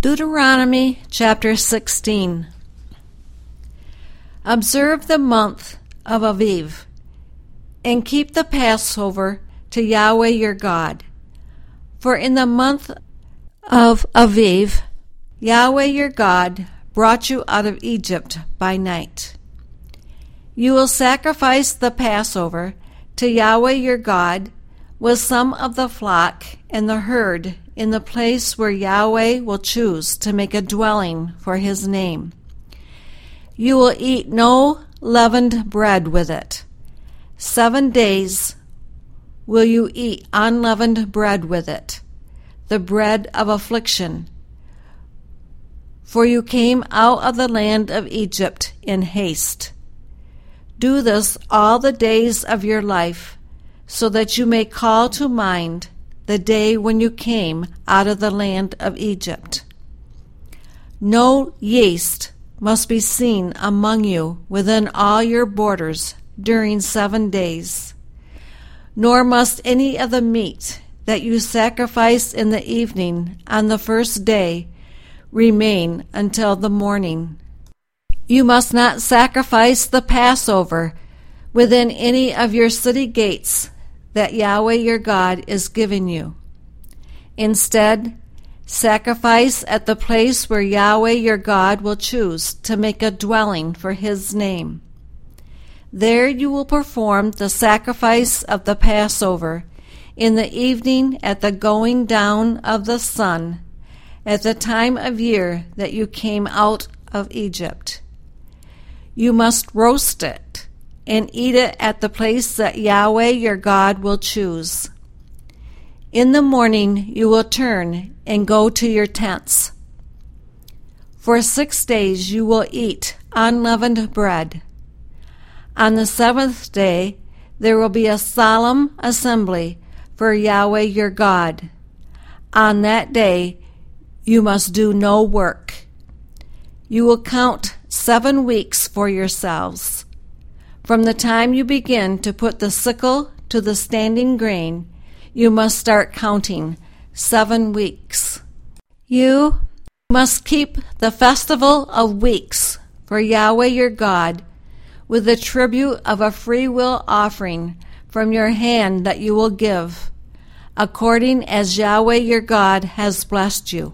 Deuteronomy chapter 16. Observe the month of Aviv, and keep the Passover to Yahweh your God. For in the month of Aviv, Yahweh your God brought you out of Egypt by night. You will sacrifice the Passover to Yahweh your God with some of the flock and the herd in the place where Yahweh will choose to make a dwelling for his name. You will eat no leavened bread with it. 7 days will you eat unleavened bread with it, the bread of affliction. For you came out of the land of Egypt in haste. Do this all the days of your life, so that you may call to mind the day when you came out of the land of Egypt. No yeast must be seen among you within all your borders during 7 days, nor must any of the meat that you sacrifice in the evening on the first day remain until the morning. You must not sacrifice the Passover within any of your city gates that Yahweh your God is giving you. Instead, sacrifice at the place where Yahweh your God will choose to make a dwelling for his name. There you will perform the sacrifice of the Passover in the evening at the going down of the sun, at the time of year that you came out of Egypt. You must roast it and eat it at the place that Yahweh your God will choose. In the morning you will turn and go to your tents. For 6 days you will eat unleavened bread. On the 7th day there will be a solemn assembly for Yahweh your God. On that day you must do no work. You will count 7 weeks for yourselves. From the time you begin to put the sickle to the standing grain, you must start counting 7 weeks. You must keep the festival of weeks for Yahweh your God with the tribute of a freewill offering from your hand that you will give, according as Yahweh your God has blessed you.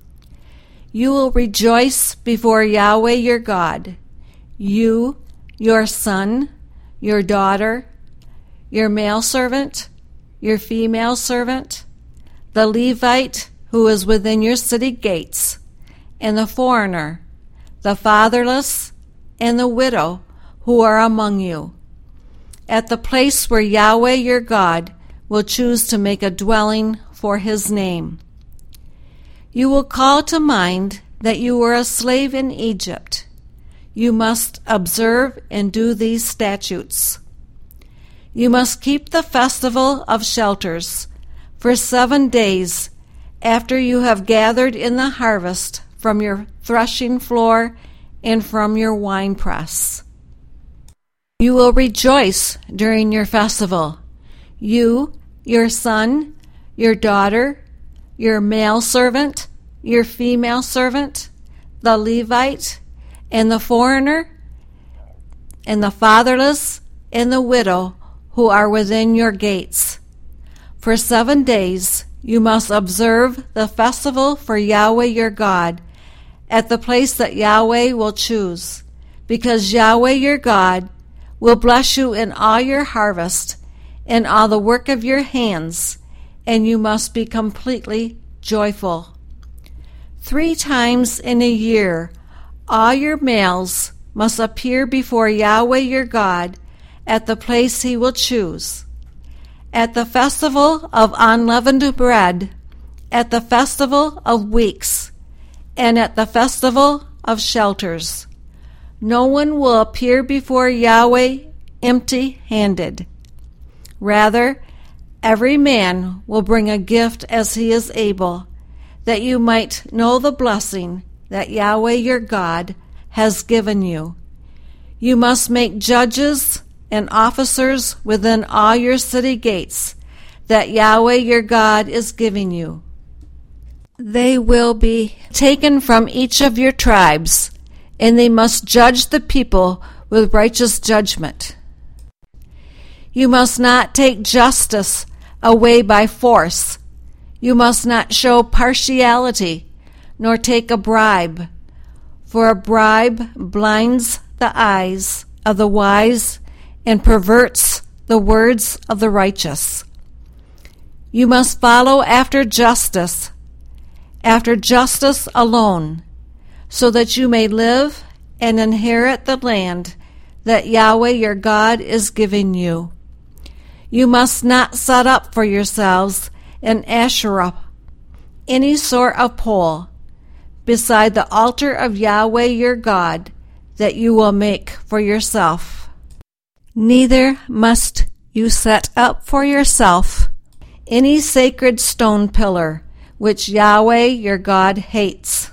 You will rejoice before Yahweh your God, you, your son, your daughter, your male servant, your female servant, the Levite who is within your city gates, and the foreigner, the fatherless, and the widow who are among you, at the place where Yahweh your God will choose to make a dwelling for his name. You will call to mind that you were a slave in Egypt. You must observe and do these statutes. You must keep the festival of shelters for 7 days after you have gathered in the harvest from your threshing floor and from your winepress. You will rejoice during your festival, you, your son, your daughter, your male servant, your female servant, the Levite, and the foreigner, and the fatherless, and the widow who are within your gates. For 7 days you must observe the festival for Yahweh your God at the place that Yahweh will choose, because Yahweh your God will bless you in all your harvest and all the work of your hands, and you must be completely joyful. 3 times in a year all your males must appear before Yahweh your God at the place he will choose, at the festival of unleavened bread, at the festival of weeks, and at the festival of shelters. No one will appear before Yahweh empty-handed. Rather, every man will bring a gift as he is able, that you might know the blessing that Yahweh your God has given you. You must make judges and officers within all your city gates that Yahweh your God is giving you. They will be taken from each of your tribes, and they must judge the people with righteous judgment. You must not take justice away by force. You must not show partiality, nor take a bribe, for a bribe blinds the eyes of the wise and perverts the words of the righteous. You must follow after justice alone, so that you may live and inherit the land that Yahweh your God is giving you. You must not set up for yourselves an Asherah, any sort of pole, beside the altar of Yahweh your God that you will make for yourself. Neither must you set up for yourself any sacred stone pillar, which Yahweh your God hates.